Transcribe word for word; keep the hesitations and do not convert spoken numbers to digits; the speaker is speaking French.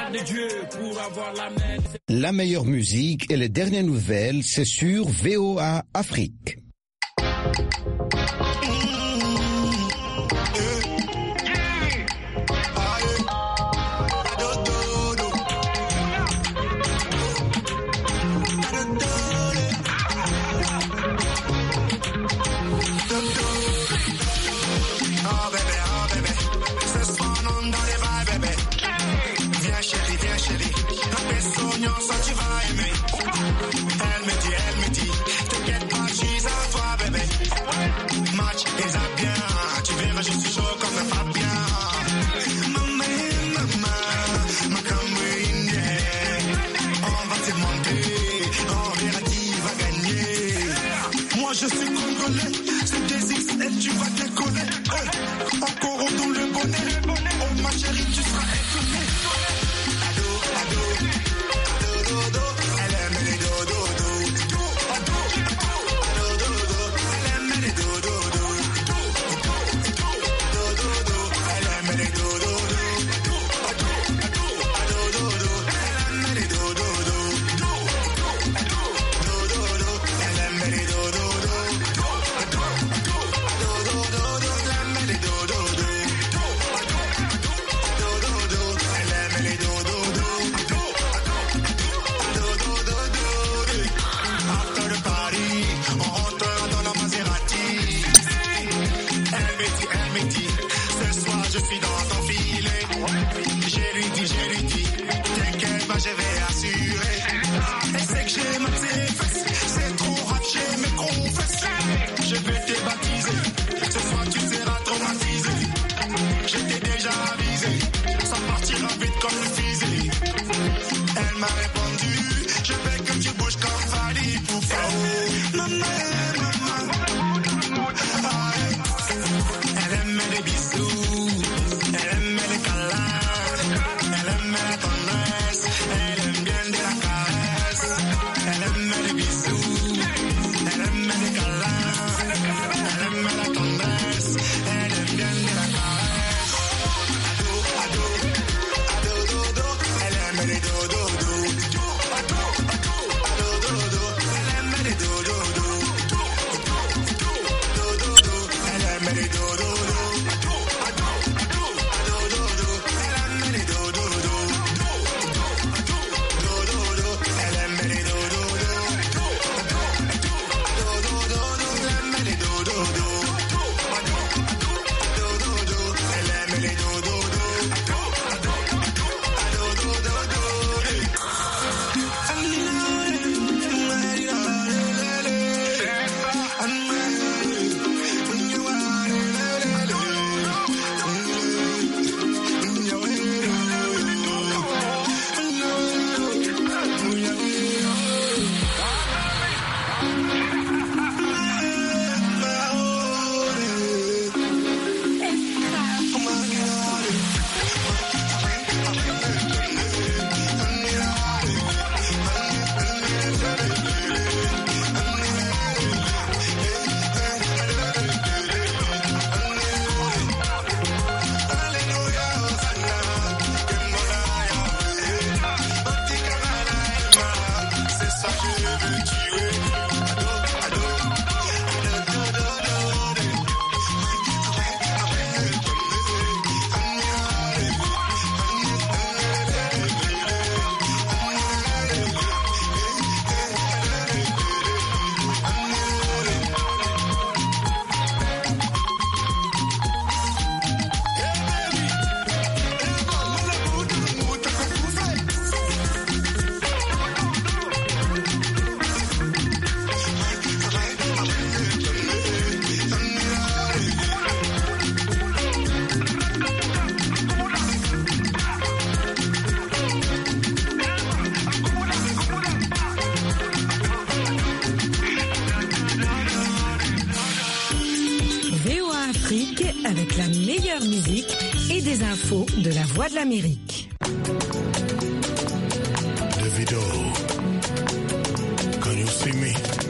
de Dieu pour avoir la main. La meilleure musique et les dernières nouvelles, c'est sur V O A Afrique. Je suis congolais, c'est des X L, tu vas décoller. Hey, encore au dans le bonnet. Oh ma chérie, tu seras étonnée. Ado, ado, ado, dodo, elle aime les dodo, dodo. Ado, ado, dodo, elle aime les dodo, dodo. Dodo, elle aime les dodo, dodo. Ado, ado, dodo, elle aime les dodo, dodo. Dodo, elle aime les dodo. Je vais assurer. Elle sait que j'ai ma fesses. C'est trop rap, j'ai mes confesses. Je vais te baptiser. Ce soir tu seras traumatisé. Je t'ai déjà avisé. Ça partira vite comme le fusil. Elle m'a répondu. Je veux que tu bouges comme Fali pour faire. Maman, maman. Elle aime les bisous. Elle aime les câlins. Elle aime la tendresse. Elle aime bien de la caresse. Elle aime les bisous. Elle aime les câlins. Elle aime la tendresse. Elle aime bien de la caresse. Ado, ado, ado, dodo. Elle aime les dodo, dodo. Ado, ado, ado, dodo. Elle aime les dodo, dodo. Dodo, elle aime les dodo, dodo. Ado, ado, ado, dodo. Elle aime les dodo, dodo. avec la meilleure musique et des infos de la Voix de l'Amérique. Davido, can you see me?